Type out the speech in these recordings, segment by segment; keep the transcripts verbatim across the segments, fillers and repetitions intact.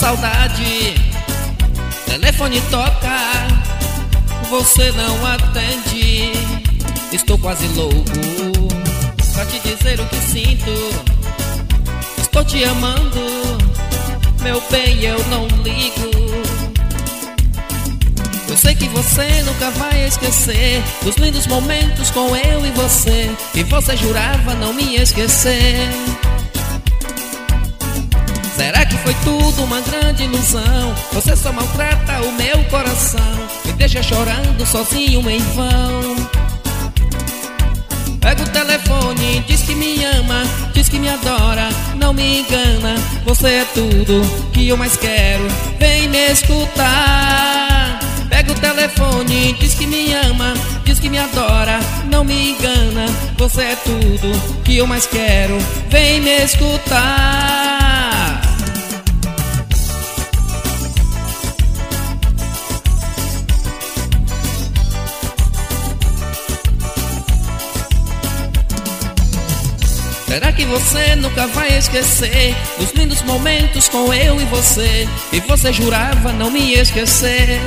saudade. Telefone toca, você não atende. Estou quase louco pra te dizer o que sinto. Estou te amando, meu bem, eu não ligo. Eu sei que você nunca vai esquecer dos lindos momentos com eu e você, e você jurava não me esquecer. Será que foi tudo uma grande ilusão? Você só maltrata o meu coração, me deixa chorando sozinho em vão. Pega o telefone, diz que me ama, diz que me adora, não me engana. Você é tudo que eu mais quero, vem me escutar. Pega o telefone, diz que me ama, diz que me adora, não me engana. Você é tudo que eu mais quero, vem me escutar. Será que você nunca vai esquecer os lindos momentos com eu e você, e você jurava não me esquecer?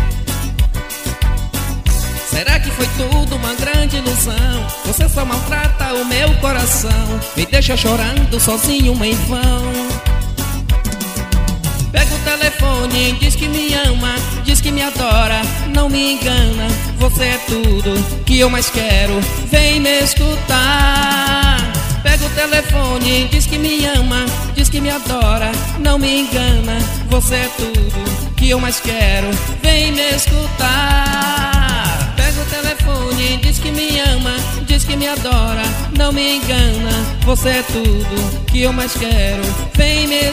Será que foi tudo uma grande ilusão? Você só maltrata o meu coração, me deixa chorando sozinho em vão. Pega o telefone, diz que me ama, diz que me adora, não me engana. Você é tudo que eu mais quero, vem me escutar. Pega o telefone, diz que me ama, diz que me adora, não me engana. Você é tudo que eu mais quero, vem me escutar. Pega o telefone, diz que me ama, diz que me adora, não me engana. Você é tudo que eu mais quero, vem me